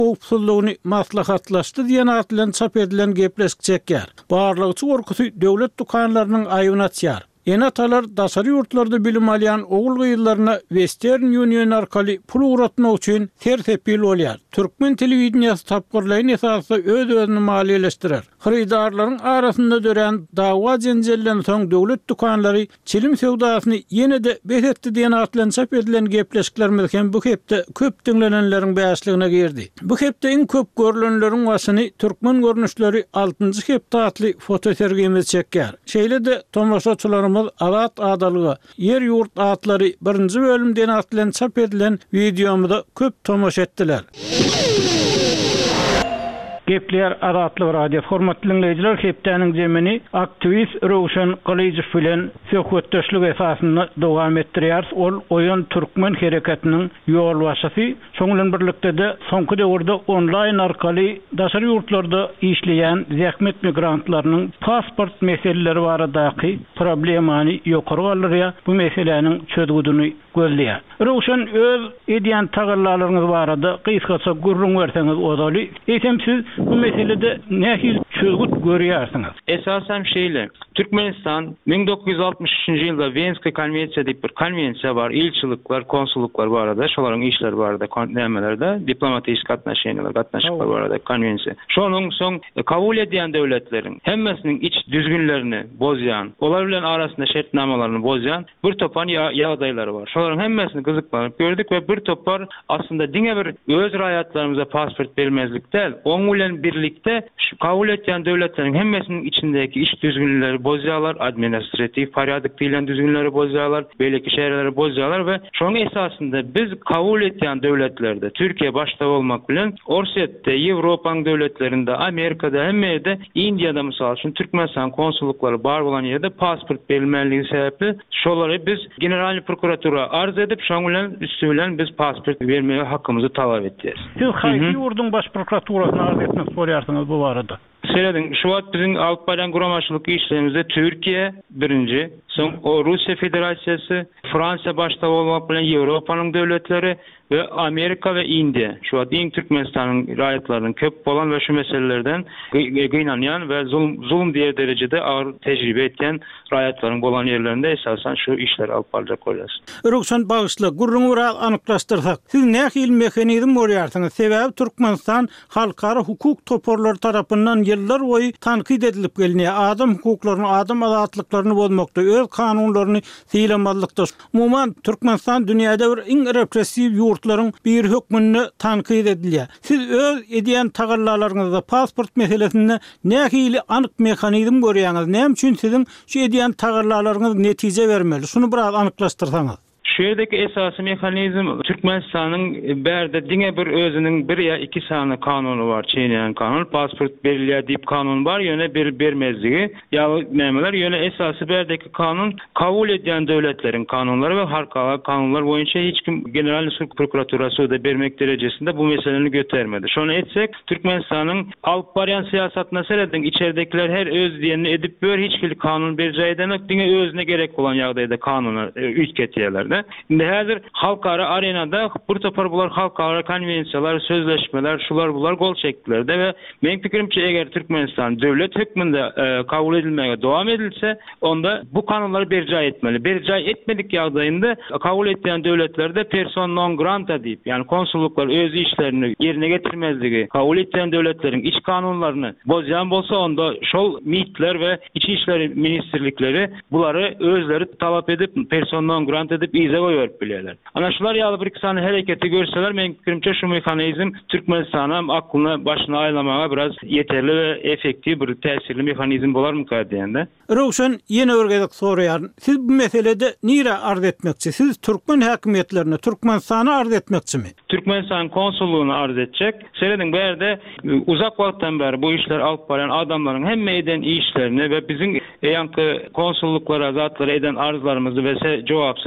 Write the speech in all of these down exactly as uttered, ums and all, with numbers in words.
Usulluğunu maslahatlaştı diyen atılan çap edilen geplesk çeker. Barlıqçı korkusu döwlet dukanlarının ayına çyar. Enatalar dasary yurtlarda bilim alyan oğul gıyıllarına Western Union arkaly pul uğratmak üçin tertepil bolýar. Türkmen telewizionyasy tapgyrlaryň esasy öz özüni maliýeleşdirer. Hyrydarlaryň arasynda dören dawa jenjellen soň döwlet dukanlary çilim sewdasyny ýene-de behetdi diýen atlan çap edilen gepleşikler hem bu hepde köp diňlenenleriň bäşligine girdi. Bu hepde iň köp görülenleriň başyny türkmen görnüşleri altıncı hepde atly foto sergimiz çeker. Şeýle-de tomoşaçylar Alat adalığı, yer yurt atları birinci bölümden atlan çap edilen videomda köp tomoş ettiler. Gepler aratlı radio formatly dinleyijiler hepdeniň jemini aktivist Rowşan Galyjew bilen söhbetdeşlik esasynda dowam etdirýär. Ol oýan türkmen hereketiniň ýol başçysy. Şoň bilen birlikde de soňky döwürde online arkaly daşary ýurtlarda işleýän zähmet migrantlarynyň pasport meseleleri baradaky problemany ýokary alýar. Bu meseleniň çözgüdüni gözleýär. Rowşan öz edýän tagallarlaryňyz barada gysgaça gurrun berseňiz odaly. Eýsem siz bu meselede nähil çözgüt görýärsiňiz? Esasen şeýle, Türkmenistan bin dokuz yüz altmış üçinji ýylda Venskiy konwensiýa diýip bir konwensiýa bar, ilçilikler, konsulluklar barada, şolaryň işleri barada, nämelerde, diplomatik gatnaşyklary, gatnaşyklar barada konwensiýa. Şonuň soň kabul edýän döwletleriň hemmesiniň iç düzgünlerini bozýan, olar bilen arasynda şertnamalaryny bozýan bir topan ýagdaýlary bar. Şolaryň hemmesini gyzyklanyp gördük we bir topar aslında diňe bir öz raýatlarymyza pasport bermezlik däl, oň bilen birlikde şu kabul etýän döwletleriň hemmesiniň içindäki iç düzgünleri bozýarlar, administrativ paradyk diýilen düzgünleri bozýarlar, beýleki şäherleri bozýarlar we şoň esasında biz kabul etýän döwletlerde, Türkiýe başda bolmak bilen Orsetde, Ýewropaň döwletlerinde, Amerikada, hemmede, Indiýada mysal üçin Türkmenistan konsullukları bar bolan ýerde pasport berilmäligi sebäpli şolary biz General prokuratura arz edip şoň bilen üstü bilen biz pasport bermege hakkymyzy talap etdiler. Siz haýsy ýurdun baş prokuraturasyna arz etmek bolýarsyňyz bu barada? Seredin, şu wagt biziň alyp baran guramaçylyk işlerimizde Türkiýe birinji, soň o Russiýa Federasiýasy, Fransiýa başda bolmak bilen Ýewropanyň döwletleri ve Amerika we Indiýa. Şu wagt iň Türkmenistanyň raýatlarynyň köp bolan we şu meselelerden gynanýan we zulm zulm diýer derejede ağır tejribe etýän raýatlaryň bolan ýerlerinde esasen şu işler alyp barjak bolýar. Rowşan bagysly gurrun ural anyklaşdyrsak, siz nähil mehanizm bolýarsyňyz? Sebäbi Türkmenistan halkara hukuk toporlary tarapyndan ýyllar boýy tankyd edilip gelýär. Adam hukuklaryny, adam azatlyklaryny bozmakda, öz kanunlaryny syýlamazlykda. Umuman Türkmenistan dünýäde bir iň repressiw ýurtlaryň bir hökmüni tankyd edilýär. Siz öz edýän tagallarlaryňyzda pasport meselesinde nähili anyk mehanizm görýäňiz? Näme üçin siziň şu edýän tagallarlaryňyz netije bermeli? Şunu biraz anyklaşdyrsaňyz. Şeýerdeki esasy mehanizm Türkmenistanyň berde diňe bir özüniň bir ya iki sany kanuny bar, çeýnäýän kanun, pasport berilýär diýip kanun bar, ýöne bir bermezligi, ýa nämeler ýöne esasy berdeki kanun kabul edýän döwletleriň kanunlary we halkara kanunlar boýunça hiç kim General prokuraturasy da bermek derejesinde bu meseleni götermedi. Şonu etsek, Türkmenistanyň alyp barýan siýasatyna seredin, içeridekiler her öz diýenini edip ber, hiç kim kanun berjäýe demek, diňe özüne gerek bolan ýagdaýda kanuny ülketýärler. Şimdi hazır halkara arenada bir topar bular halkara konvensiyalar, sözleşmeler, şular bular gol çektiler de ve benim fikrimçe eğer Türkmenistan devlet hükmünde e, kabul edilmeye devam edilse onda bu kanunları berca etmeli. Berca etmedik yağdayında kabul ettiğin devletlerde person non grata deyip yani konsulluklar öz işlerini yerine getirmezliği, kabul ettiğin devletlerin iç kanunlarını bozayan bolsa onda şol mitler ve İçişleri İşleri ministerlikleri bunları özleri talep edip person non grata edip ize koyup bilirler. Ana şular ýaly bir iki sany hereketi görseler, men fikrimçe şu mehanizm Türkmenistana aklına başına aylamağa biraz yeterli ve efektiv bir täsirli mehanizm bolar mı diýende. Rowşan ýene örgedik soraýar. Siz bu meselede nire arz etmekçi? Siz Türkmen hakimiýetlerine, Türkmenistana arz etmekçimi? Türkmenistan konsulluğunu arz edecek. Seredin berde uzak wagtdan beri bu işler alyp baran adamların hemme eden işlerini ve bizim ýanky konsulluklara zatlara eden arzlarymyzy ve jogapsyz galan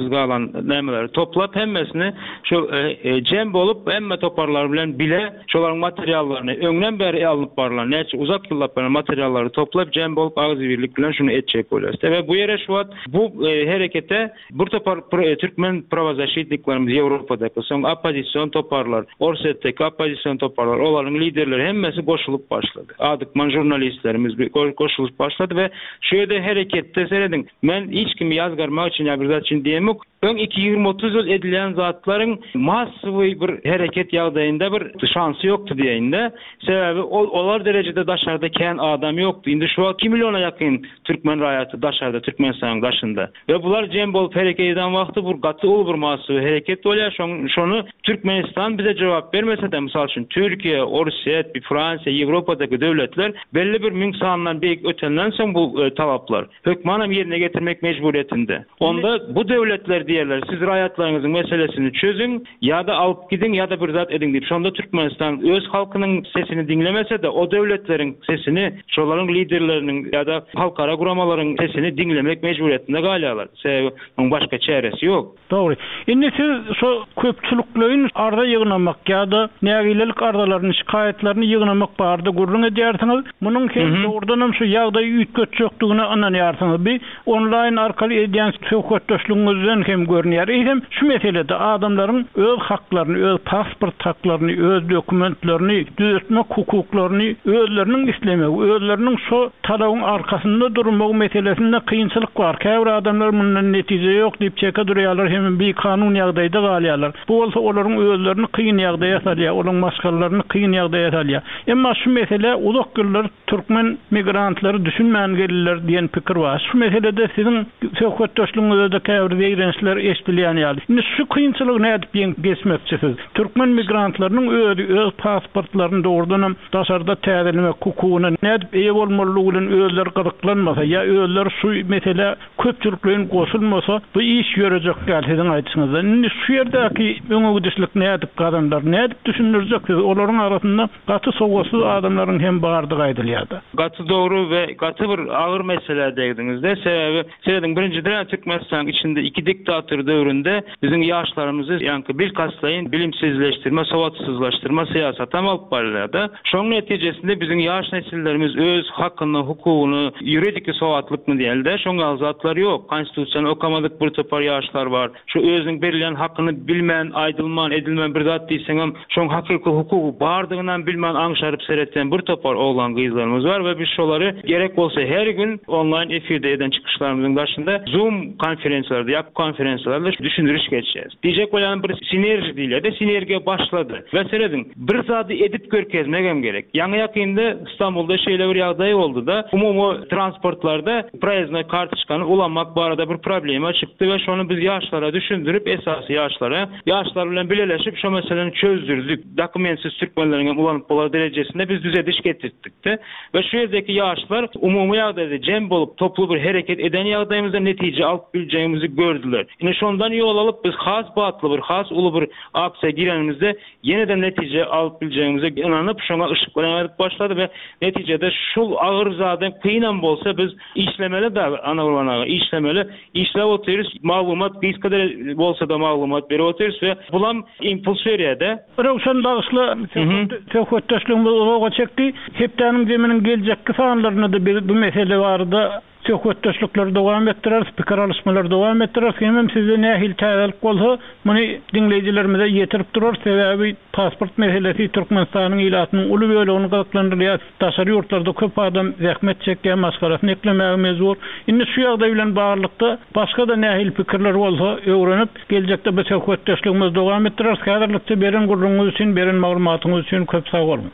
Türkmenistan nämeleri toplap hemmesini şu e, e, cem bolup hemme toparlar bilen bile şolaryň materiallaryny öňden beri alyp barlar. Näçe uzak ýyllar bilen materiallary toplap cem bolup agyzy birlik bilen şunu etjek bolar. Ve bu ýere şu wagt bu e, herekete bir topar e, Türkmen pravazashitliklerimiz Ýewropadaki soň opozisiýon toparlar, Orsetdeki opozisiýon toparlar, olaryň liderleri hemmesi goşulyp başlady. Adykman jurnalistlerimiz goşulyp başlady we şu ýerde hereketde seredin. Men hiç kimi ýazgarmak üçin ýa bir zat üçin diýemok. Öň iki ýygrimi otuz ýyl edilen zatlaryň massawy bir hereket ýagdaýynda bir şansy ýokdy diýende. Sebebi olar derejede daşarda kän adam ýokdy. Indi şu iki milyona ýakyn türkmen raýaty daşarda Türkmenistanyň daşynda. We bular jem bolup hereket eden wagty bu gaty ol bir massawy hereket bolýar. Şonu Türkmenistan bize jogap bermese-de, mysal üçin Türkiýe, Orsiýa, Fransiýa, Ýewropadaky döwletler belli bir müň sanydan beýik ötenden soň bu e, talaplar hökmanam ýerine getirmek mejburiýetinde. Onda bu döwletler diýerler, siz raýatlaryňyzyň meselesini çözün, ýa-da alyp gidin, ýa-da bir zat edin diýip. Şonda Türkmenistan öz halkynyň sesini dinlemese-de, o döwletleriň sesini, şolaryň liderleriniň ýa-da halkara guramalaryň sesini dinlemek mejburiýetinde galýarlar. Sebebi onuň başga çäresi ýok. Dogry. Indi siz so köpçüliklerin arda ýygnamak ýa-da nägilelik ardalaryny şikaýetlerini ýygnamak bardy gurrun edýärsiňiz. Munyň hem dogrudan şu ýagdaý üýtgetjekdigine ananýarsyňyz. Bir online arkaly edýän söhbetdeşliginiňizden hem görnýär. Hem şu meselede adamlaryň öz haklaryny, öz pasport haklaryny, öz dokumentlerini, düzeltmek hukuklaryny özleriniň islemek, özleriniň şu talabyň arkasynda durmak meselesinde kynçylyk bar. Käbir adamlar mundan netije ýok diýip çeke durýarlar, hem bir kanun ýagdaýda galýarlar. Bu bolsa olaryň özlerini kyn ýagdaýa salýar, olaryň maskalaryny kyn ýagdaýa salýar. Emma şu mesele uzak ýyllar türkmen migrantlary düşünmän gelirler diýen pikir bar. Şu meselede siziň söhbetdeşligiňizde käbir beýrençler eşdilýän ýaly. Indi şu kynçylyk nädip geçmekçisiz? Türkmen migrantlarynyň özü öz pasportlaryny dogrudan daşarda täzelemek hukugyna nädip eýe bolmalylygy bilen özleri gyzyklanmasa ýa özleri şu mesele köpçüliklerin goşulmasa bu iş ýörejek gelýän aýtýsyňyz. Indi şu ýerdäki öňüdüşlik nädip gadamlar nädip düşünürjek? Olaryň arasynda gaty sowasyz adamlaryň hem bardygy aýdylýardy. Gaty dogry we gaty bir agyr mesele diýdiňizde, sebebi seredin birinjiden Türkmenistan içinde iki diktator döwründe bizim ýaşlarymyzy ýa-ni bil kaslaýyn bilimsizleştirme, sowatsyzlaşdyrma siýasaty alyp barýardy. Şoň netijesinde bizim ýaş nesillerimiz öz hakyny, hukugyny, ýuridik sowatlykyny diýildi. Şoňa zatlar ýok. Konstitusiýany okamadyk bir topar ýaşlar bar. Şu özüň berilen hakyny bilmän, aýdylman, edilmän bir zat diýseňem, şoň hakyky hukugy bardygyndan bilmän aňşaryp seretden bir topar oglan gyzlarymyz bar we biz şolary gerek bolsa her gün online efirde eden çykyşlarymyzyň başynda Zoom konferensiýalerde, ýa konferensiýalerde düşündiriş geçeceğiz. Diyecek bolan bir sinerji diýildi, sinergiýe başlady. We seredin bir zady edip görkezmegem gerek. Ýa-ni ýakynda İstanbulda şeýle bir ýagdaý boldy da, umumy transportlarda proyezdna kartoçkany ulanmak barada bir problema çykdy we şonu biz ýaşlara düşündirip esasy ýaşlara, ýaşlar bilen bileleşip şu meseleni çözdürdik. Dokumentsiz türkmenleriň ulanyp bolar derejesinde biz düzediş getirdik-de we şu ýerdeki ýaşlar umumy ýagdaýda jem bolup toplu bir hereket eden ýagdaýymyzda netije alyp biljeğimizi gördüler. Ine şondan ýol alyp biz has batly bir, has uly bir aksiýa girenimizde ýene-de netije alyp biljeğimize inanyp şoňa ışıklanýarak başlady we netijede şol agyr zadyň kıynan bolsa biz işlemeli da ana urbanaga işlemeli işlep oturýarys, maglumat biz kadar bolsa da maglumat berip oturýarys we bulam impuls berýär-de. Rowşan bagysly söhbetdeşligimiz uzaga çekdi. Hepdeniň zeminiň geljekki sanlaryna da bir bu mesele bardy. Söhbetdeşlikler dowam etdirýär, pikir alışmalar dowam etdirýär. Hem size nähil täzelik bolsa, muny dinleýijilerimize ýetirip durar. Sebebi pasport meselesi Türkmenistanyň ilatynyň uly bölegini gyzyklandyrýar. Daşary ýurtlarda köp adam zähmet çekýän, maskarasyny eklemäge mezbur. Indi şu ýagdaý bilen barlykda başga da nähil pikirler bolsa, öwrenip geljekde bu söhbetdeşligimiz dowam etdirýär. Häzirlikde beren gurrunňyz üçin, beren maglumatyňyz üçin köp sag bolun.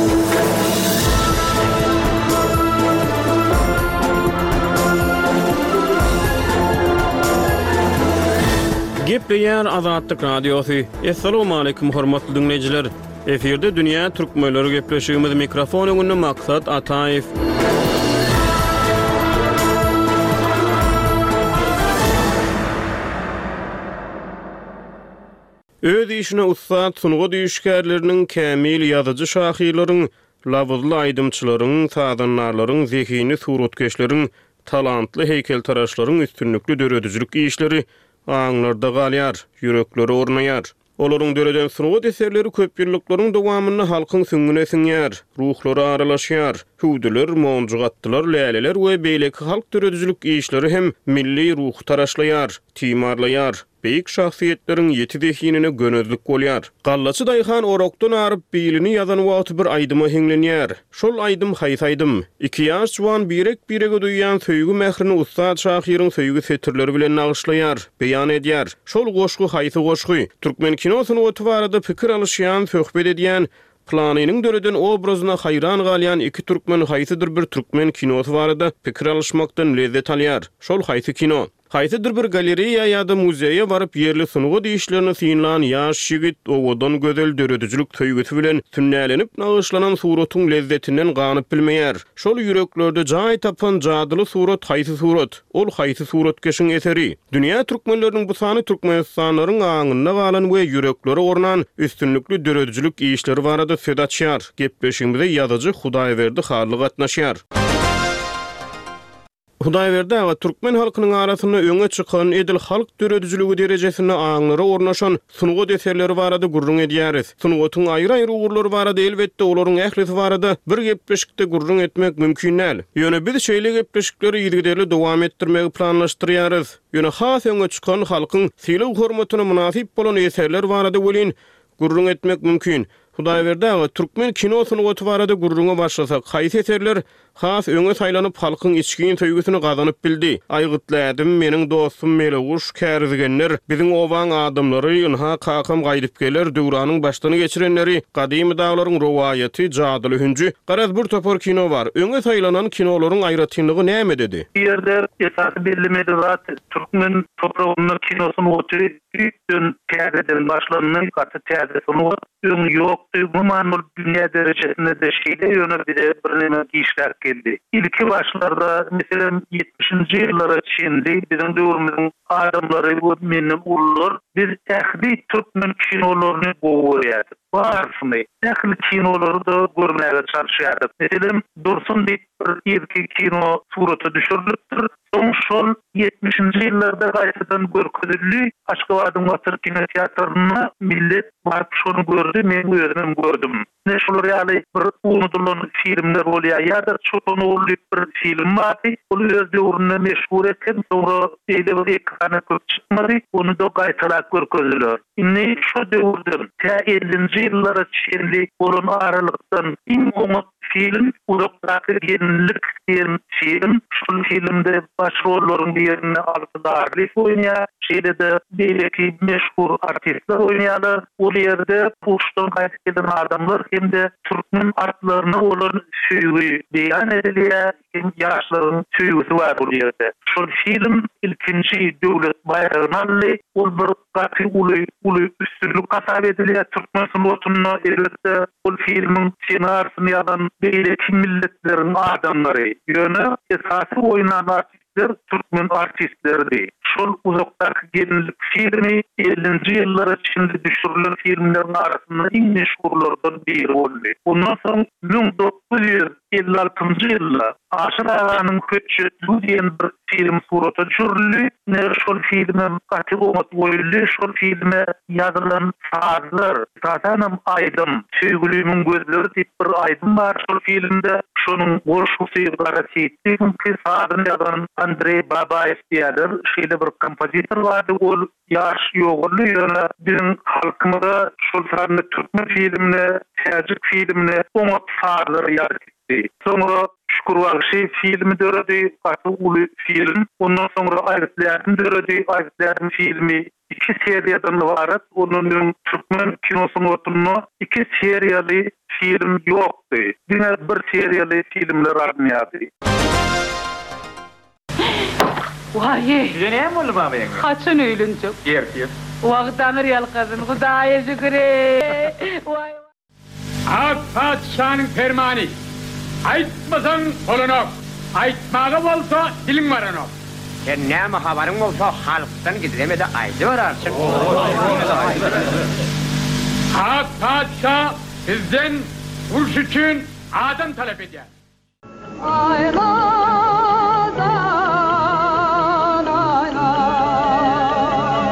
Gepleýär Azatlyk Radiosu. Assalamu alaykum hormatly dinleýijiler. Eferde dünýä türkmenleri gepleşigimiz mikrofon öňünde Maksat Ataýew. Öz işine ussat sunuga düşkärleriniň kämil ýazyjy şahylaryň, lawuzly aýdymçylaryň, sadanlarlaryň, zehini suratkeşleriň, talantly heýkeltaraşlaryň üstünlükli döredijlik işleri aňlarda galýar, yürekleri ornaýar. Olaryň döreden sunugat eserleri köp ýyllyklaryň dowamyny halkyň süňüne siňýär, ruhlary aralaşýar. Hüwdiler, monjugatdylar, läleler we beýleki halk döredijlik işleri hem milli ruh taraşlaýar, timarlaýar. Beýik şahsiýetleriň ýeti dehinine gönözlük bolýar. Gallaçy daýhan orokdan aryp beýlini ýazan wagt bir aýdyma heňlenýär. Şol aýdym haýs aýdym. Iki ýaş juwan birek birege duýýan söýgü mehrini Ustad Şahyryň söýgü setirleri bilen nagyşlaýar, beýan edýär. Şol goşgy haýsy goşgy? Türkmen kinosyny otwarda pikir alışýan, söhbet edýän, planynyň döreden obrazyna haýran galýan iki türkmen haýsydyr bir türkmen kinosy barada pikir alışmakdan lezzet alýar. Şol haýsy kino? Haýsydyr bir galereýa ýa-da muzeýe baryp ýerli sunugat işlerini synlan ýaş ýigit owadan gözel döredijlik töýgüsi bilen sünnälenip nagyşlanan suratyň lezzetinden ganyp bilmeýär. Şol ýüreklerde jaý tapan jadyly surat haýsy surat? Ol haýsy suratkeşiň eseri? Dünýä türkmenleriniň bu sany türkmenistanyň aňyna galan we ýürekleri ornan üstünlikli döredijlik işleri barada söz açýar. Gepleşigimizde ýazyjy Hudaýberdi harly gatnaşýar. Hudaýberdi we türkmen halkynyň arasyna öňe çykan edil halk döredijligi derejesine aňlary ornaşan sunugat eserleri barada gurrun edýäris. Sunugatyň aýry-aýry ugurlary barada elbetde olaryň ählisi barada bir gepleşikde gurrun etmek mümkin näl. Ýöne biz şeýle gepleşikleri ýygyderli dowam etdirmegi planlaşdyrýarys. Ýöne has öňe çykan halkyň sylyk hormatyna munasyp bolan eserler barada welin gurrun etmek mümkin. Hudaýberdi we türkmen kinosyny otwarda gurrunga başlasak, haýsy eserler has öňe saýlanyp halkyň içgin töýgüsini gazanyp bildi. Aýgytladım meniň dostum Meleguş kärzigenler, biziň owaň adamlary ýa-da kakam gaýdyp geler, döwranyň başlygyny geçirenleri, gadymy daglaryň rowayaty, jadyly hünji, garaz bir topar kino bar. Öňe saýlanan kinolaryň aýratynlygy näme dedi? Ýerde esasy bellemedi zat türkmen topragyny kinosyny otyrýan kärden başlanyny gaty täze sunugat öň ýokdy. Bu manul dünýä derejesinde de şeýle ýöne bir birnäme işler geldi. İlki başlarda mesela yetmişinci ýyllara çendi bizim döwrümizin adamlary bu menin ullar biz ähli türkmen kinolaryny goýardy. Barsyny ähli kinolary da görmäge çalışýardy. Mesela Dursun diýip bir ilki kino suraty düşürilipdir. Soň şol yetmişinci ýyllarda gaýtadan görkezildi. Aşgabatyň Watyr kino teatrynda millet barıp şonu gördü, men özüm gördüm. Ne şolar ýaly bir unutulan filmler bolýar ýa-da çoğun oğullyk bir film bardy. Ol öz döwründe meşhur etken, sonra eýle bir ekrana köp çykmady, onu da gaýtarak görkezdiler. Indi şu döwürde ellinji ýyllara çenli bolan aralykdan iň oňat film Uzakdaky Genlik diýen film. Şol filmde başrollaryň birini Alpydarly oýnaýar. Şeýle-de beýleki meşhur artistler oýnaýarlar. Ol ýerde puşdan gaýtyp gelen adamlar hem-de türkmen artlaryny olan süýgü beýan edilýär. Ýaşlaryň süýgüsi bar bu ýerde. Şol film ilkinji döwlet bayragyny aldy. Ol bir gaty uly uly üstünlük gasap edilýär türkmen sunugatyna. Elbetde ol filmiň senarsyny ýazan beýleki milletleriň adamlary. Ýöne esasy oýnanan artistler türkmen artistlerdi. Şol Uzakdaky Genlik filmi ellinji ýyllara çenli düşürilen filmleriň arasynda iň meşhurlardan biri boldy. Ondan soň bin dokuz ýüz elli altynjy ýylda Aşyr Aganyň Köçetli diýen bir film suraty düşürildi. Ne şol filme gaty oňat goýuldy. Şol filme ýazylan sazlar, satanam aýdym, söýgülümiň gözleri diýip bir aýdym bar şol filmde. Şonuň goşgusy garasyty, ki sazyny ýazan Andrey Babayev diýerler. Şeýle bir kompozitor bardy. Ol ýaş ýogurly ýöne biziň halkymyza şol sazyny türkmen filmine, täjik filmine oňat sazlary ýaratdy. Soňra Şükür Bagşy filmi döredi, gaty uly film. Ondan soňra Aýrytlarym döredi, Aýrytlarym filmi iki seriýadan ibaret. Onuň türkmen kinosyny oturuny iki seriýaly film ýokdy. Diňe bir seriýaly filmler arnýardy. Vay. Size näme boldy babaýa? Kaçın öýlenjek. Gerçek. Wagtanyr ýalkazyn, Hudaýa şükür. Vay. Ak padşanyň fermany. Aýtmasaň bolanok. Aýtmagy bolsa diling baranok. Sen näme habaryň bolsa halkdan gidemede aýdy bararçyk. Ak padşa bizden uruş üçin adam talep edýär. Ayladan ayladan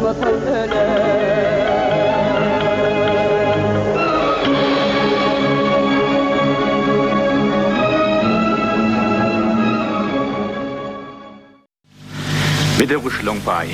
vatan ele. Bir de kuşlong bay.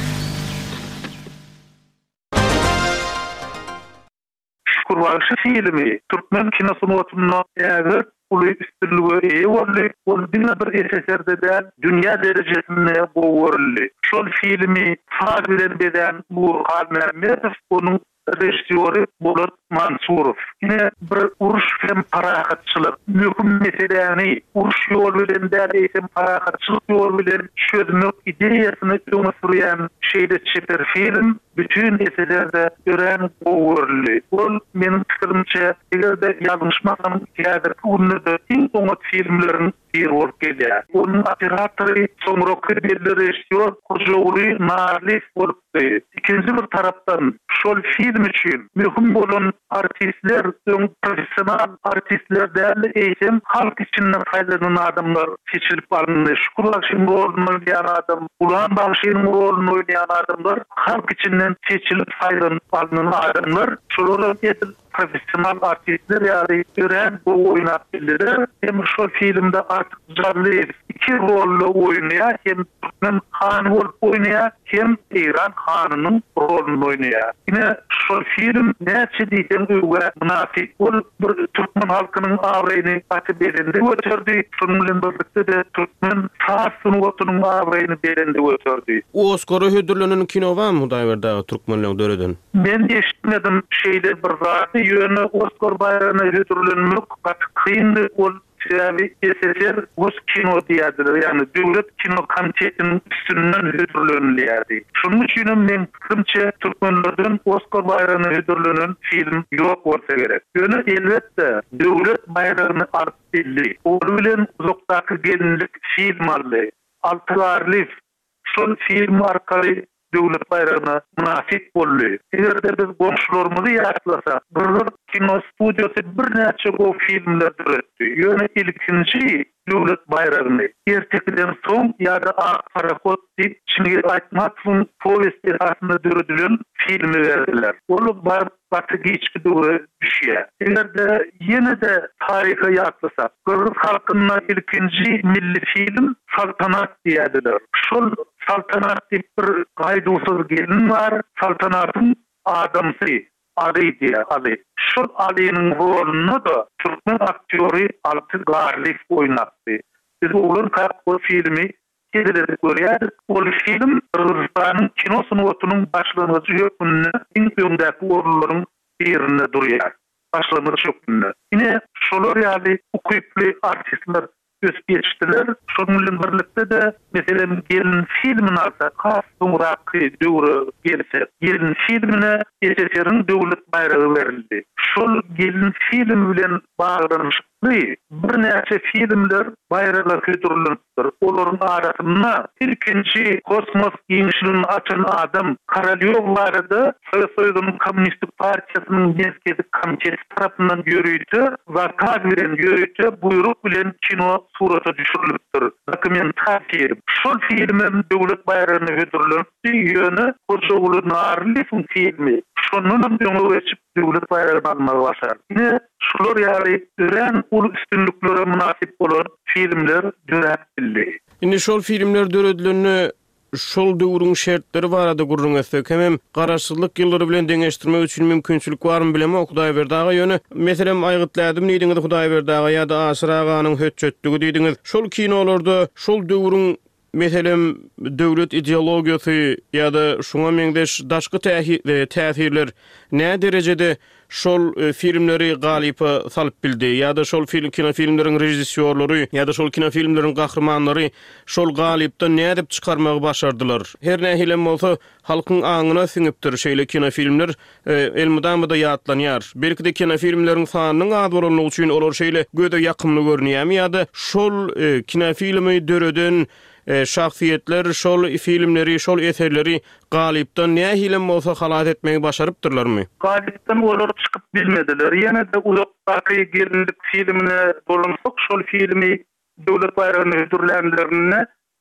Şukurbaşı filmi, Türkmen kinosunun otununa eğer ulu üstünlüğü iyi oldu. Ol bina bir eserde de dünya derecesinde bu oldu. Şol filmi fazilen beden bu Halmermetov, onun rejissörü Bulut Mansurov. Yine bir uruş hem parakatçılık. Mühüm meseleni uruş yol bilen derleysem parakatçılık yol bilen çözmek ideyasını öne süren şeyde çeper film. Bütün eserlerde gören oğurlu. Ol benim fikrimce eğer de yazmışmasam hikayedir. Onu da en son filmlerin bir olup geliyor. Onun operatörü sonraki belli rejissör Kocaoğlu Narlif olup değil. İkinci bir taraftan şol film için mühim olan artistler, profesyonel artistler değerli eğitim halk içinden faydalanan adamlar seçilip alındı. Şukurlaşın rolünü oynayan adam, Ulan Bağışı'nın rolünü oynayan adamlar halk içinden seçilip faydalanıp alınan adamlar. Şolara yetil profesyonel artistler yani gören bu oynatılır. Hem şu filmde artık Jalliyev iki rolle oynuyor. Hem Türkmen Hanı olup oynuyor hem İran Hanı'nın rolünü oynuyor. Yine şu film neçe diyeceğim uyguya münafik. O bir Türkmen halkının avrayını atı belindi götürdü. Şununla birlikte de Türkmen sağ sınıfatının avrayını belindi götürdü. O Oscar'ı hüdürlünün kino var mı Hudayver'de Türkmenliğin döreden? Ben de eşitmedim şeyde bir zatı yönü Oscar bayrağına hüdürlünmük kıyındı ol Şeýle eser öz kino diýerler, ýani döwlet kino komitetiniň üstünden hüdürlenýärdi. Şonuň üçin men fikrimçe türkmenlerden Oscar baýragyny hüdürlenen film ýok bolsa gerek. Ýöne elbetde döwlet baýragyny artdy. O bilen uzakdaky gelinlik film aldy. Altylarly şol film arkaly döwlet baýragyna münasip boldy. Eger-de biz goňşularymyzy ýaşlasak, bir kino studiýasy bir näçe go filmler türetdi. Ýöne ilkinji döwlet baýragyny ertekden soň ýa-da Parakot diýip çiniňe aýtmagyň powestler arasynda döredilen filmi berdiler. Olu bar batı geçki döwre düşýär. Eger-de ýene-de taryha ýaşlasak, Gürüz halkyna ilkinji milli film Saltanat diýerler. Şol Saltanat diýip bir gaýdysyz gelin bar. Saltanatyň adamsy Ali diye Ali. Şu Ali'nin rolunu da Türkmen aktörü Altı Garlif oynatdı. Biz olur ki o filmi kedilerek görüyoruz. O film Kırgızistan'ın kino sınıfının başlangıcı hükmünde en öndeki orluların birine duruyor. Başlangıcı hükmünde. Yine şolar yani ukuyuplu artistler göz geçtiler. Şonunla birlikte de mesela gelin filmin alsa kas soňraky döwre gelse gelin filmine eserin döwlet bayragy verildi. Şol gelin film bilen baglanşykly bir näçe filmler bayraglar kötürilipdir. Olaryň arasynda ilkinji kosmos ýeňişligini açan adam Karalyov barada Soýuz Kommunistik Partiýasynyň merkezi komiteti tarapyndan ýörüýdi. Zakaz bilen ýörüýdi. Buyruk bilen kino surata düşürilipdir. Dokumentasiýa. Şol filmim döwlet baýragyny hödürlenipdi. Ýöne Kocaoğlu Narlif'in filmi. Şonun öňe geçip döwlet baýragyny almagy başar. Ine şolar ýaly gören ul üstünlüklere münasip bolan filmler döredildi. Indi şol filmler döredilenini şol döwrüň şertleri barada gurrun etsek hem garaşsyzlyk ýyllary bilen deňeşdirmek üçin mümkinçilik barmy bilemi Hudaýberdaga ýöne meselem aýgytladym diýdiňiz Hudaýberdaga ýa-da Aşyr aganyň höççötlügi diýdiňiz. Şol kinolarda şol döwrüň meselem döwlet ideologiýasy ýa-da şuňa meňdeş daşky täsirler näme derejede şol e, filmleri galypa salyp bildi ýa-da şol film kino filmleriň rejissörleri ýa-da şol kino filmleriň gahrmanlary şol galypdan näde çykarmagy başardylar. Her nähilem bolsa halkyň aňyna siňipdir şeýle kino filmler e, elmydamda ýatlanýar. Belki de kino filmleriň sanynyň az bolanyny üçin olar şeýle göde ýakymly görünýärmi ýa-da şol e, kino filmi döreden E, şahsiýetler şol filmleri, şol eserleri galypdan nähilem bolsa halat etmegi başarypdyrlarmy? Galypdan olar çykyp bilmediler. Ýene de uzakdaky gelinlik filmine dolansak şol filmi döwlet baýragyny hödürlenlerine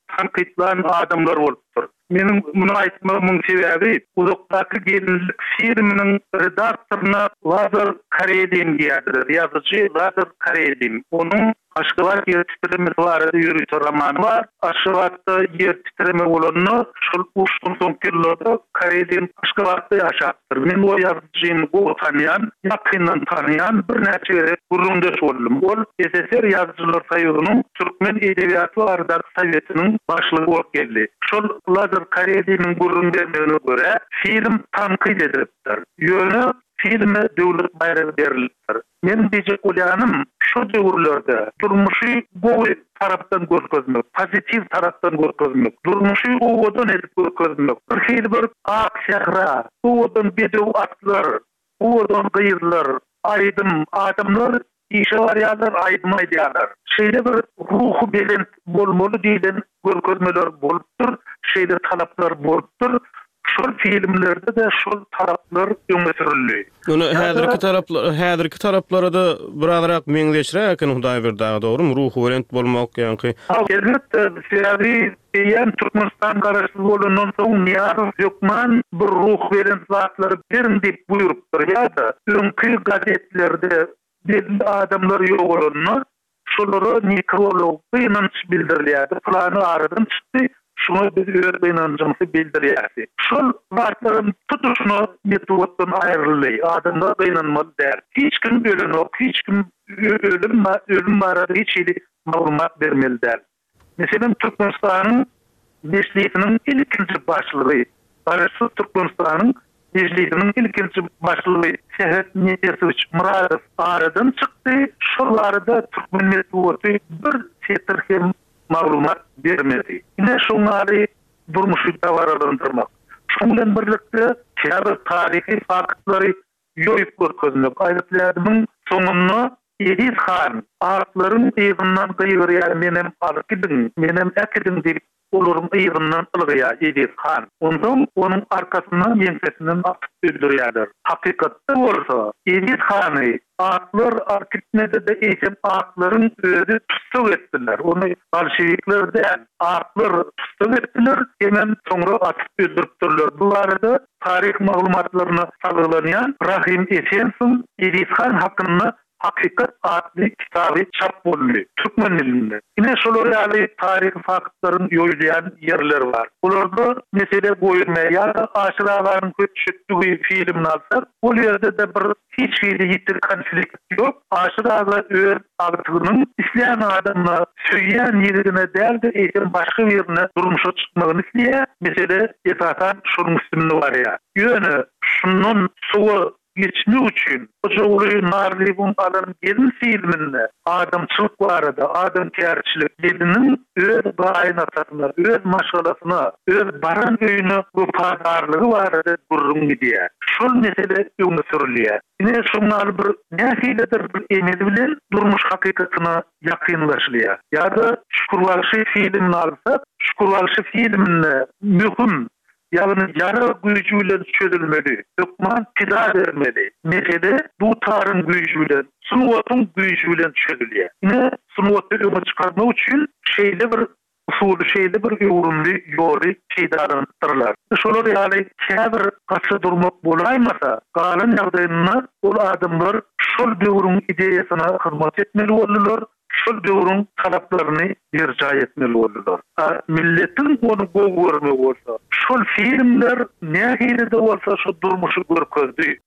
tankitlan adamlar bolupdyr. Menin bunu aýtmamyň sebebi uzakdaky gelinlik filminiň redaktoryna Lazar Karedin diýerler. Ýazyjy Lazar Karedin. Onuň Aşgabat yer titreme barada ýürüýär romany var. Aşgabatda yer titreme bolanyny şol uşdun soň ýyllarda Karedin Aşgabatda ýaşapdyr. Men o ýazyjyny bu tanıyan, ýakyndan tanıyan bir näçe gurrundaş boldum. Ol S S R ýazgyçylar saýygynyň türkmen edebiýaty barada sowetiniň başlygy bolup geldi. Şol Lazar Karedinin gurrundaşlygyna görä film tankyd edilipdir. Ýöne filme döwlet bayragy berilipdir. Men diýjek bolýanym şu döwürlerde durmuşy gowy tarapdan görkezmek, pozitiv tarapdan görkezmek, durmuşy owadan edip görkezmek. Bir hili bir ak şahra, owadan bedew atlar, owadan gyýylar, aýdym adamlar işe barýarlar, aýdym aýdýarlar. Şeýle bir ruhu belent bolmaly diýilen görkezmeler bolupdyr, şeýle talaplar bolupdyr. Şol filmlerde de şol taraplar öňe sürilýär. Onu häzirki taraplar, häzirki taraplara da birazrak meňzeşräken Hudaý berdi, dogrymy? Ruhu berent bolmak ýa-ni. Elbetde, seýäri diýen Türkmenistan garaşy bolandan soň Niýazow Ýokman bir ruh berent zatlary berin diýip buýrupdyr. Ýa-da öňki gazetlerde belli adamlar ýoğuranyny şolary nekrolog bilen bildirilýär. Plany aradan çykdy. Şunu biz öýre inancymyzy bildirýärdi. Şol zatlaryň tutuşuna metoddan aýrylýar. Adamlar inanmaly däl. Hiç kim ölen ok, hiç kim ölüm ölüm barada hiç ýeri maglumat bermeli däl. Meselem Türkmenistanyň beşliğiniň ilkinji başlygy, Barysy Türkmenistanyň beşliğiniň ilkinji başlygy Şehret Niyetiýewiç Muradow aradan çykdy. Şol arada Türkmen metodi bir setr hem maglumat bermedi. Ine şoňary durmuşy tawaradandyrmak. Şoň bilen birlikde käbir taryhy faktlary ýoýup görkezmek. Aýdaplarymyň soňuny Ediz Khan artlaryň ýygyndan gyýrýar menem alyp gidin, menem äkidim diýip olaryň ýygyndan ılgýar Ediz Khan. Ondan onuň arkasyndan ýeňsesinden atyp öldürýärler. Hakykatda bolsa Ediz Khany atlar arkitnede de eýsem atlaryň özü tutsak etdiler. Onu bolşewikler de atlar tutsak etdiler. Hemen soňra atyp öldüripdirler. Bu arada taryh maglumatlaryna saglanýan Rahim Esensow Ediz Khan hakkında Hakikat adlı kitabı çap boldy Türkmen dilinde. Ine şolar ýaly taryh faktlaryny ýoýlayan yerler var. Bularda mesele goýurma ýa-da aşyralaryň köpçükligi filmini alsak, ol ýerde de bir hiç biri ýitir konflikt ýok. Aşyraga öz agtynyň isleýän adamla söýýän ýerine däldi, eýsem başga ýerine durmuşa çykmagyny isleýär. Mesele esasan şonuň üstünde bar ýa. Ýöne şunun suwy geçme üçün Ocaoğlu Narlibun alan gelin filminde adamçılık barada, adam kärçilik gelinin öz baýyna tatlar, öz maşgalasına, öz baran öýüne wefadarlygy barada gurrun gidýär. Şol mesele öňe sürilýär. Ine şoňlar bir nähilidir bir emel bilen durmuş hakykatyna ýakynlaşylýar. Ýa-da Şukurbaşy filmini alsak, Şukurbaşy filminde mühim ýagny yara güýji bilen çözülmeli, hukman pida bermeli. Mesele bu taryň güýji bilen, sunuwatyň güýji bilen çözülýär. Ine sunuwaty öňe çykarmak üçin şeýle bir usuly, şeýle bir ýurumly ýoly çydarlar. Şolar ýaly käbir gaça durmak bolaýmasa, galan ýagdaýynda ol adamlar şol döwrüň ideýasyna hyzmat etmeli bolýarlar. Şol döwrüň talaplaryny berjay etmeli bolýarlar. Milletin onu görmek bolsa, şol filmler nähili de bolsa şu durmuşy görkezdi.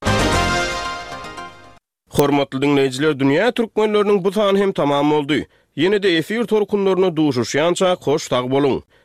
Hormatly dinleýijiler, dünýä türkmenleriniň bu sany hem tamam boldy. Ýene-de efir torkunlaryna duşuşýança hoş tag boluň.